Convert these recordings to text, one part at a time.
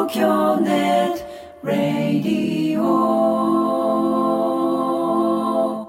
東京ネットラディオ。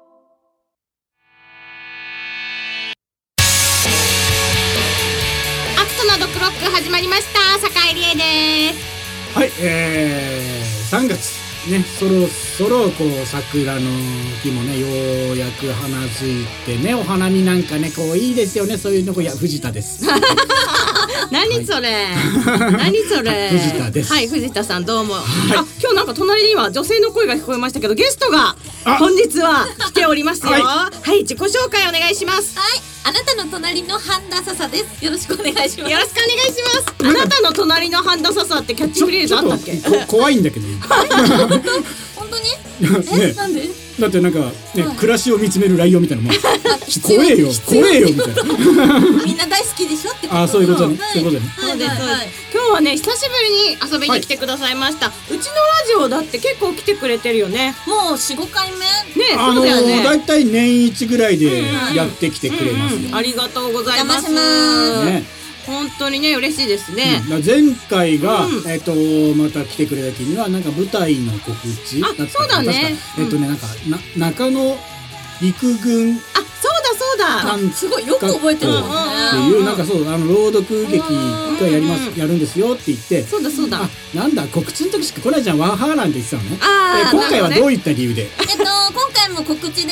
アクトのドクロック始まりました。坂井理恵です。 はい、3月ね、そろそろこう桜の木もねようやく花づいてね、お花見なんかねこういいですよね。そういうの藤田です何それ、何それ藤田です。 はい、藤田さんどうも、はい、今日なんか隣には女性の声が聞こえましたけど、ゲストが本日は来ておりますよ。はい、自己紹介お願いします。 はい、あなたの隣の半田笹です。よろしくお願いします。 よろしくお願いします。あなたの隣の半田笹ってキャッチフレーズあったっけ？ 怖いんだけど本当にね、 なんで？ だってなんか、ね、暮らしを見つめるライオンみたいなもん怖えよ怖えよみたいなみんな大好きでしょってこと。 あ、そういうことね、そういうことね。 そうです、そうです。今日はね、久しぶりに遊びに来てくださいました。うちのラジオだって結構来てくれてるよね。 もう 4,5 回目ね。 そうだよね。 だいたい年一ぐらいでやってきてくれますよ。 ありがとうございます。 ね、 本当にね、嬉しいですね。 前回が、また来てくれた時にはなんか舞台の告知。 あ、そうだね。 なんか中野陸軍。 そうだ。 すごいよく覚えてるもんね。 っていうなんかそう朗読劇がやるんですよって言って。 そうだ。 なんだ告知の時しか来ないじゃん、ワーハーなんて言ってたのね。今回はどういった理由で？ 今回も告知です。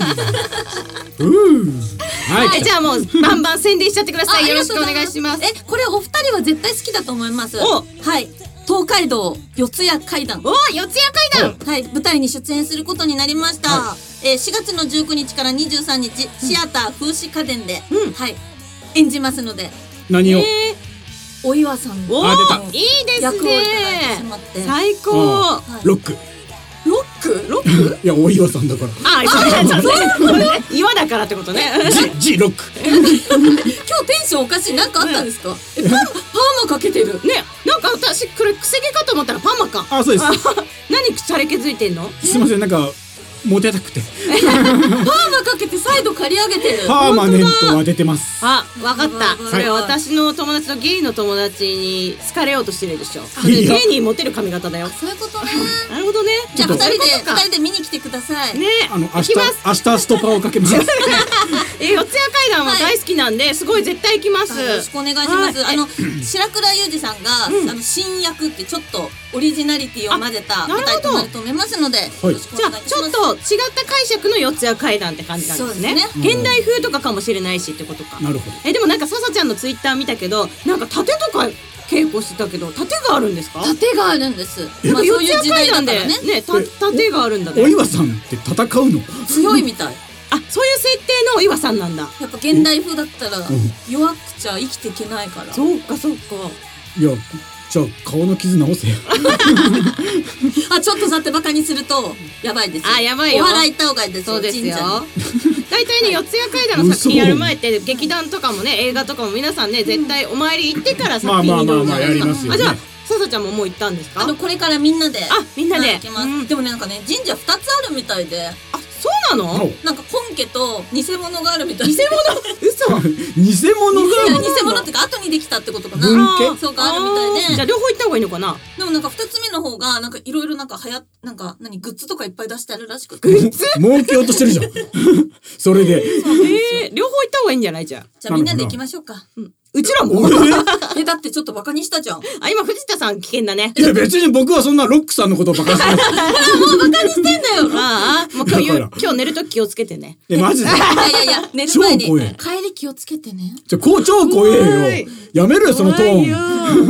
はい、じゃあもうバンバン宣伝しちゃってください。よろしくお願いします。 これお二人は絶対好きだと思います。はい、東海道四谷怪談。 四谷怪談。 はい、舞台に出演することになりました。4月の19日から23日、シアター風刺家電で、はい、演じますので。 何を？ お岩さんのいいですね。 役をいただいてしまって最高。 ロックいや、お岩さんだから。 そうね。岩だからってことね。 G ロック。 今日テンションおかしい。なんかあったんですか？パーマかけてるね。 なんか私これくせ毛かと思ったらパーマか。 あ、そうです。 何くされ気づいてんの？ すいません、なんかモテたくてパーマかけて再度刈り上げてる。 パーマネントは出てます。 あ、わかった。それ私の友達のゲイの友達に好かれようとしてるでしょ。ゲイにモテる髪型だよ。 そういうことね。 なるほどね。 じゃあ2人で見に来てくださいね。 明日ストパをかけます。 四谷怪談は大好きなんで、すごい絶対行きます。 よろしくお願いします。白倉裕二さんが新役ってちょっとオリジナリティを混ぜた舞台となると思いますので、よろしくお願いします。 じゃあちょっと違った解釈の四谷怪談って感じなんですね。現代風とかかもしれないしってことか。 なるほど。 でもなんか笹ちゃんのツイッター見たけど、なんか盾とか稽古してたけど、盾があるんですか？ 盾があるんです。 四谷怪談でね、盾があるんだね。 お岩さんって戦うの？ 強いみたい。 あ、そういう設定のお岩さんなんだ。 やっぱ現代風だったら弱くちゃ生きていけないから。 そうか。 いや、じゃあ顔の傷直せよ。 ちょっとだってバカにするとやばいですよ。 やばいよ。 お祓い行った方がいいですよ。 そうですよ。大体ね、四谷怪談の作品やる前って劇団とかもね、映画とかも皆さんね、絶対お参り行ってから作品に挑むじゃないですか。じゃあ笹ちゃんももう行ったんですか？ これからみんなで行きます。でもね、なんかね、神社2つあるみたいで。 そうなの？ なんか本家と偽物があるみたい。 偽物？嘘。 偽物が？ 偽物ってか後にできたってことかな。そうか、あるみたいで。 じゃあ両方行った方がいいのかな？ でもなんか2つ目の方がなんかいろいろなんかなんかグッズとかいっぱい出してあるらしくて。 グッズ？ 儲けようとしてるじゃん。それで。 両方行った方がいいんじゃない？じゃあみんなで行きましょうか。 うちらもだってちょっとバカにしたじゃん。 今藤田さん危険だね。 いや別に僕はそんなロックさんのことをバカにしてない。 もうバカにしてんだよ。 もう今日寝るとき気をつけてね。 マジで？ いや寝る前に帰り気をつけてね。 超怖えよ。やめろよそのトーン。 でも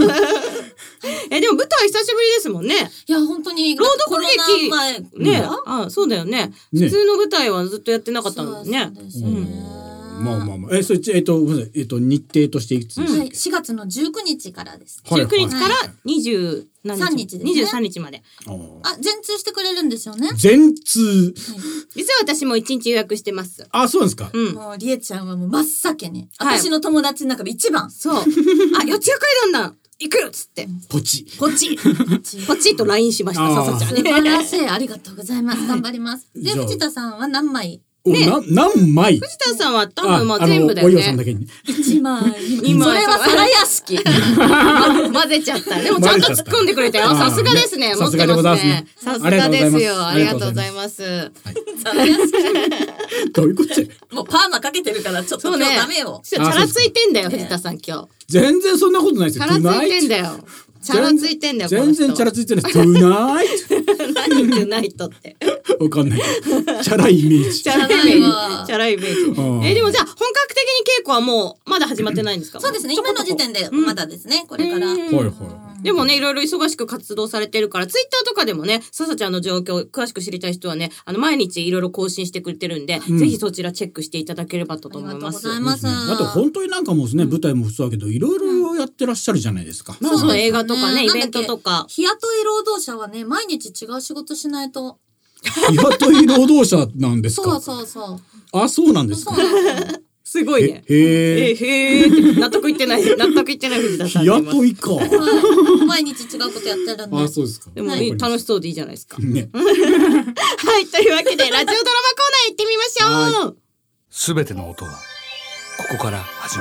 舞台久しぶりですもんね。 いや本当に朗読劇ね。そうだよね。普通の舞台はずっとやってなかったのね。 まあそれ日程としていくつですか？ はい、4月の19日からです。 19日から23日23日まで。 全通してくれるんですよね。 全通。 実は私も1日予約してます。 あ、そうなんですか。 もうりえちゃんはもう真っ先に私の友達の中で一番。 そう。四谷怪談だ。行くよっつってポチと LINE しました。笹ちゃんに。 素晴らしい。ありがとうございます。頑張ります。で藤田さんは何枚何枚？ 藤田さんは多分全部だよね。 お岩さんだけに 1枚 2枚。 それは皿屋敷混ぜちゃった。でもちゃんと突っ込んでくれたよ。さすがですね。持ってますね。さすがですよ。ありがとうございます。 皿屋敷どういうこと？ もうパーマかけてるからちょっと今日ダメよ。 チャラついてんだよ藤田さん今日。 全然そんなことないですよ。 チャラついてんだよ。チャラついてんだよ。 全然チャラついてないです。トゥナイト。 何トゥナイトって。 わかんない。チャライメージ。 チャライメージ。チャライメージ。でもじゃあ本格的に稽古はもうまだ始まってないんですか？ そうですね。今の時点でまだですね。これから。はいはい。 でもねいろいろ忙しく活動されてるからツイッターとかでもねささちゃんの状況詳しく知りたい人はね毎日いろいろ更新してくれてるんで、ぜひそちらチェックしていただければと思います。 ありがとうございます。 あと本当になんかもうね舞台もそうだけどいろいろやってらっしゃるじゃないですか。 そう映画とかねイベントとか。 日雇い労働者はね毎日違う仕事しないと。 日雇い労働者なんですか？ そう。 あ、そうなんですか。 すごいね。 へー納得いってない藤田さん。 日雇いか。 毎日違うことやってるんで。 あ、そうですか。 でも楽しそうでいいじゃないですか。 ね。 はい、というわけでラジオドラマコーナー行ってみましょう。 すべての音はここから始ま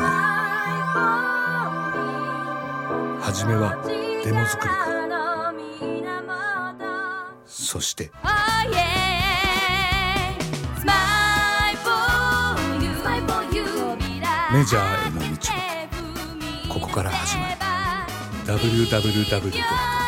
る。はじめはデモ作りから、そしてメジャーへの道はここから始まる。 www.arthhills.net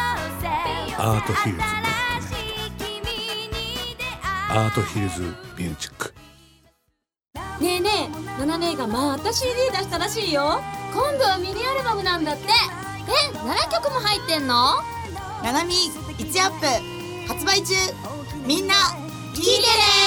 アートヒルズミュージック。 ねえねえ、ナナ姉がまた CD 出したらしいよ。今度はミニアルバムなんだって。7曲も入ってんの？ ナナミ1アップ発売中。みんな聞いてね。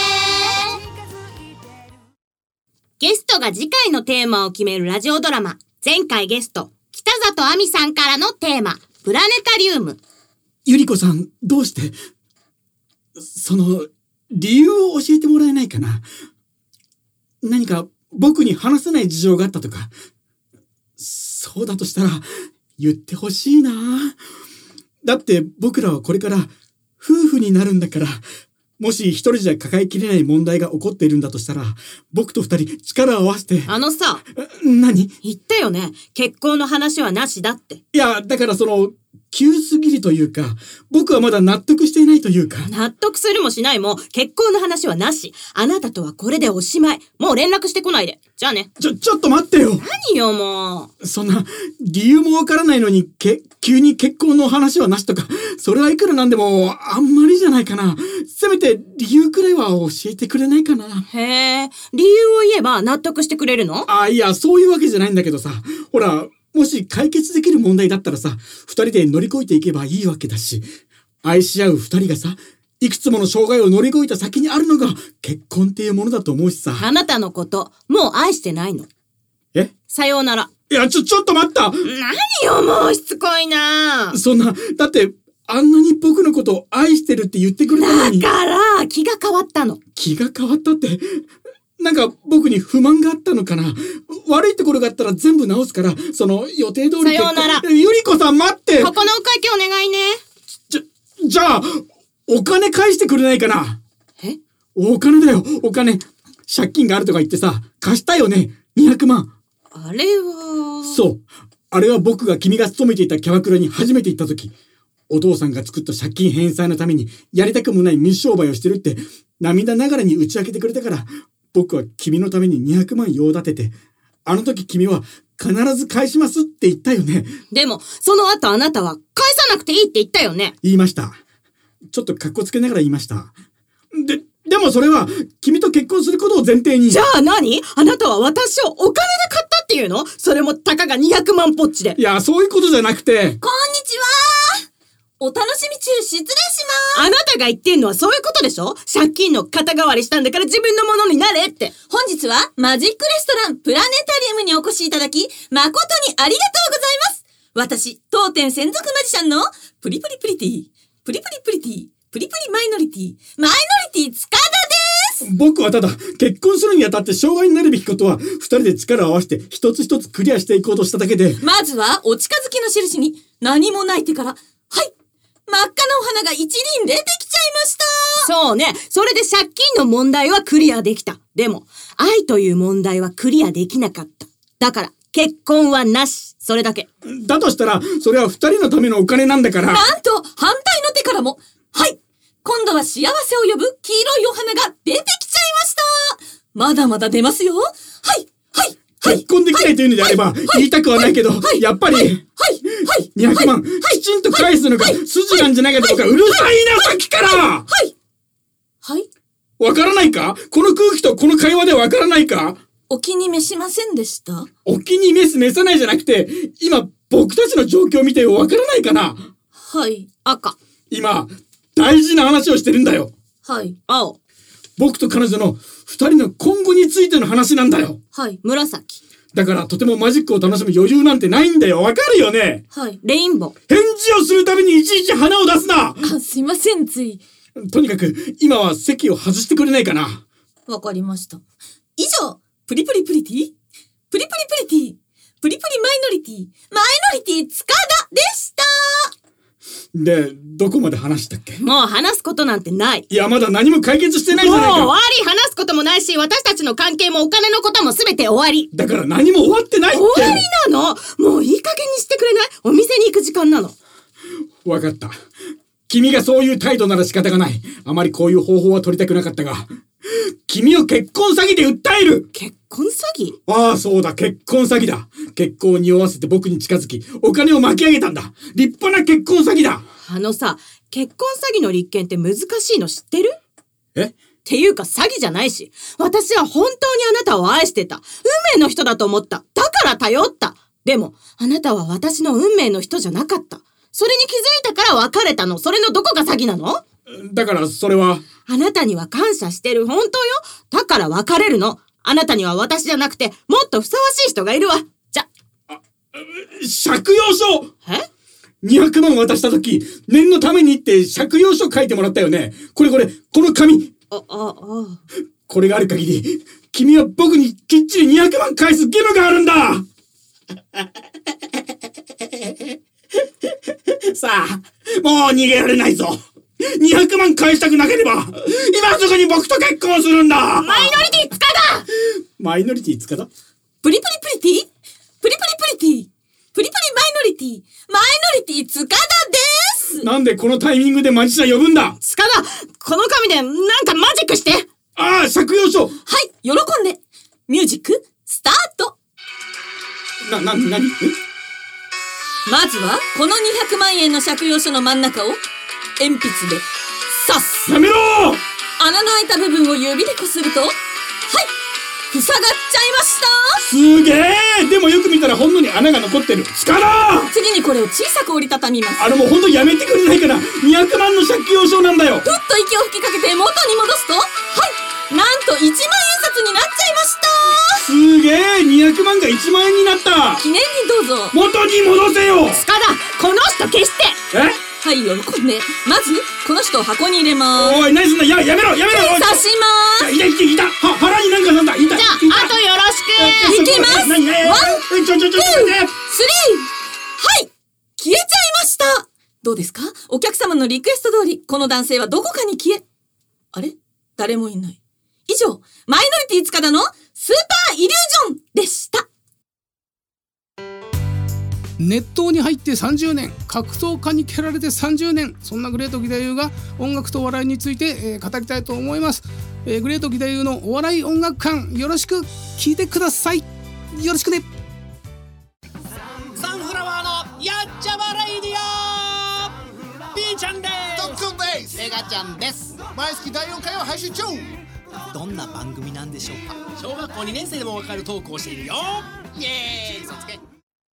ゲストが次回のテーマを決めるラジオドラマ。前回ゲスト北里亜美さんからのテーマプラネタリウム。 ゆりこさんどうしてその理由を教えてもらえないかな。何か僕に話せない事情があったとか。そうだとしたら言ってほしいな。だって僕らはこれから夫婦になるんだから。もし一人じゃ抱えきれない問題が起こっているんだとしたら、僕と二人力を合わせて。何？ 言ったよね。結婚の話はなしだって。 いや、だから急すぎるというか、僕はまだ納得していないというか。 納得するもしないも、結婚の話はなし。あなたとはこれでおしまい。もう連絡してこないで。じゃあね。 ちょっと待ってよ。 何よもう。そんな、理由もわからないのに、急に結婚の話はなしとか、それはいくらなんでも、あんまりじゃないかな。せめて、理由くらいは教えてくれないかな。 へえ、理由を言えば納得してくれるの？ いや、そういうわけじゃないんだけどさ。ほら、もし解決できる問題だったらさ、二人で乗り越えていけばいいわけだし、愛し合う二人がさ、いくつもの障害を乗り越えた先にあるのが結婚っていうものだと思うしさ。 あなたのこと、もう愛してないの。さようなら。 いや、ちょっと待った。 何よ、もうしつこいな。 そんな、だって、あんなに僕のことを愛してるって言ってくれたのに。 だから、気が変わったの。 気が変わったって、なんか僕に不満があったのかな。悪いところがあったら全部直すから、予定通り。 さようなら。 ゆりこさん待って。 ここのお会計お願いね。 じゃあ、お金返してくれないかな。お金だよ、お金。借金があるとか言ってさ、貸したよね、200万。 あれは。 そう。あれは僕が君が勤めていたキャバクラに初めて行った時、お父さんが作った借金返済のためにやりたくもない水商売をしてるって涙ながらに打ち明けてくれたから、僕は君のために200万用立てて、あの時君は必ず返しますって言ったよね。 でも、その後あなたは返さなくていいって言ったよね。 言いました。ちょっとカッコつけながら言いました。でもそれは君と結婚することを前提に。 じゃあ何？あなたは私をお金で買ったっていうの？それもたかが200万ポッチで。 いや、そういうことじゃなくて。 こんにちは。お楽しみ中失礼します。 あなたが言ってんのはそういうことでしょ？借金の肩代わりしたんだから自分のものになれって。 本日はマジックレストランプラネタリウムにお越しいただき誠にありがとうございます。私、当店専属マジシャンのプリプリプリティ、プリプリプリティ、プリプリマイノリティ、塚田です。 僕はただ結婚するにあたって障害になるべきことは二人で力を合わせて一つ一つクリアしていこうとしただけで。 まずはお近づきの印に何もない手から、はい、真っ赤なお花が一輪出てきちゃいました。 そうね。それで借金の問題はクリアできた。 でも愛という問題はクリアできなかった。だから結婚はなし。それだけ。 だとしたらそれは2人のためのお金なんだから。 なんと反対の手からも、はい、今度は幸せを呼ぶ黄色いお花が出てきちゃいました。まだまだ出ますよ。はい、はい、はい。 結婚できないというのであれば、言いたくはないけど、やっぱり、200万、きちんと返すのが筋なんじゃないかとか、うるさいな、さっきから。 はい。 わからないか？この空気とこの会話でわからないか？ お気に召しませんでした？ お気に召さないじゃなくて、今、僕たちの状況を見てわからないかな？ はい。 赤。 今、大事な話をしてるんだよ。 はい。 青。 僕と彼女の2人の今後についての話なんだよ。 はい。 紫。 だからとてもマジックを楽しむ余裕なんてないんだよ。わかるよね？ はい。 レインボー。 返事をするたびにいちいち花を出すな。 すいません、つい。 とにかく今は席を外してくれないかな。 わかりました。以上、プリプリプリティプリプリプリティプリプリマイノリティ塚田でした。 で、どこまで話したっけ？ もう話すことなんてない。 いや、まだ何も解決してないじゃないか。 もう終わり。話すこともないし、私たちの関係もお金のことも全て終わり。 だから何も終わってないって。 終わりなの？もういい加減にしてくれない？お店に行く時間なの。 わかった。君がそういう態度なら仕方がない。あまりこういう方法は取りたくなかったが、君を結婚詐欺で訴える。 結婚詐欺？ ああ、そうだ、結婚詐欺だ。結婚を匂わせて僕に近づき、お金を巻き上げたんだ。立派な結婚詐欺だ。 結婚詐欺の立件って難しいの知ってる？っていうか詐欺じゃないし、私は本当にあなたを愛してた。運命の人だと思った。だから頼った。でも、あなたは私の運命の人じゃなかった。それに気づいたから別れたの。それのどこが詐欺なの？ だからそれは。 あなたには感謝してる。本当よ。だから別れるの。あなたには私じゃなくて、もっとふさわしい人がいるわ。じゃ。 借用書！200万渡したとき、念のためにって借用書書いてもらったよね。この紙。これがある限り、君は僕にきっちり200万返す義務があるんだ。さあ、もう逃げられないぞ。200万返したくなければ、今すぐに僕と結婚するんだ。 マイノリティ塚田！ マイノリティ塚田？ プリプリプリティプリプリプリティプリプリマイノリティ塚田です。 なんでこのタイミングでマジシャン呼ぶんだ？ 塚田、この紙でなんかマジックして。 ああ、借用書。 はい、喜んで。ミュージックスタート。 何？ まずはこの200万円の借用書の真ん中を鉛筆で刺す。 やめろ！ 穴の開いた部分を指でこすると、はい、塞がっちゃいました。 すげえ！でもよく見たらほんのに穴が残ってる。塚田！ 次にこれを小さく折りたたみます。 もうほんとやめてくれないかな。200万の借用書なんだよ。 ふっと息を吹きかけて元に戻すと、はい、なんと1万円札になっちゃいました。 すげえ！ 200万が1万円になった。 記念にどうぞ。 元に戻せよ。 塚田、この人消して。 はい、喜んで。まずこの人を箱に入れます。 おい、何すんだ。やめろ。 刺します。 いた。腹になんかなんだ。いた。 じゃあ、あとよろしく。 いきます。ワン、ツー、スリー。はい、消えちゃいました。どうですか？お客様のリクエスト通り、この男性はどこかに消え。あれ？誰もいない。以上、マイノリティ塚田のスーパーイリュージョンでした。 熱湯に入って30年、格闘家に蹴られて30年、そんなグレート義太夫が音楽とお笑いについて、語りたいと思います。グレート義太夫のお笑い音楽館、よろしく聞いてください。よろしくね。 サンフラワーのやっちゃまレイディオ、ピーちゃんです。 トッツンです。 エガちゃんです。 毎月第4回を配信中。 どんな番組なんでしょうか。小学校2年生でもわかるトークをしているよ。イエーイ、そつけ。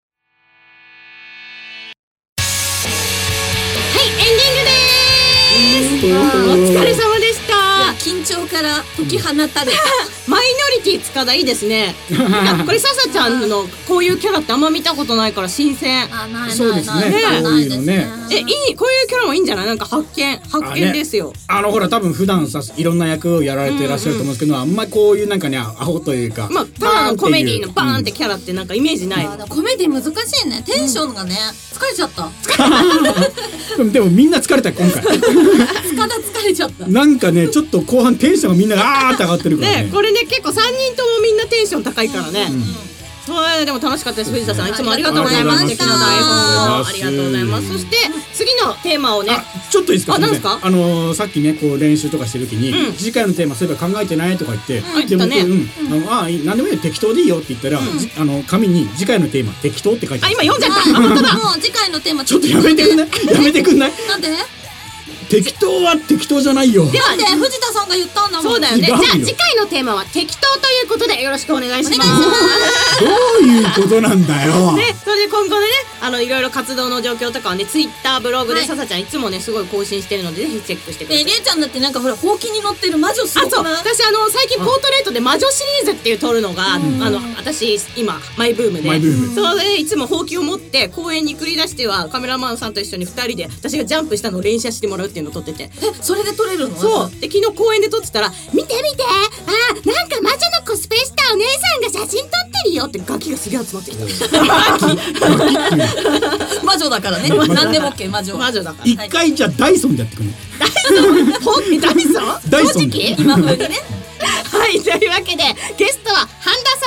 お疲れ様でした。 緊張から解き放たれたマイノリティ塚田いいですね。これ笹ちゃんのこういうキャラってあんま見たことないから新鮮。 そうですね。こういうのね。 いい、こういうキャラもいいんじゃない？なんか発見ですよ。 ほら多分普段さいろんな役をやられていらっしゃると思うんですけど、あんまりこういうなんかねアホというか、 ただのコメディのバーンってキャラってなんかイメージない。 コメディ難しいね。テンションがね、疲れちゃった。 でもみんな疲れた今回疲れちゃったなんかねちょっと後半テンションがみんながって上がってるからね。 これね結構3人ともみんなテンション高いからね、そうでも楽しかったです。藤田さんいつもありがとうございます。素敵な台本をありがとうございます。そして次のテーマをねちょっといいですか。 何ですか。 さっきねこう練習とかしてる時に、次回のテーマそういえば考えてないとか言って、で僕何でもいいよ適当でいいよって言ったら、紙に次回のテーマ適当って書いてある。 今読んじゃった。本当だ。 もう次回のテーマちょっとやめてくんない。やめてくんない。 なんで適当は適当じゃないよ。 ではね藤田さんが言ったんだもん。 そうだよね。じゃあ次回のテーマは適当ということでよろしくお願いします。 どういうことなんだよ。 ね、それで今後ねいろいろ活動の状況とかはねツイッターブログでささちゃんいつもねすごい更新してるのでぜひチェックしてください。 りえちゃんだってなんかほらほうきに乗ってる魔女すごくない？ そう私最近ポートレートで魔女シリーズっていう撮るのが私今マイブームでそれでいつもほうきを持って公園に繰り出してはカメラマンさんと一緒に2人で私がジャンプしたのを連写してもらうっていうのを撮ってて。 それで撮れるの？ そうで昨日公園で撮ってたら見てなんか魔女のコスプレしたお姉さんが写真撮ってるよってガキがすげえ集まってきた。 魔女だからね。何でも OK 魔女だから。 一回じゃあダイソンでやってくる。 ダイソン？ ダイソン？ 正直？ 今風にね。 はいというわけでゲストは半田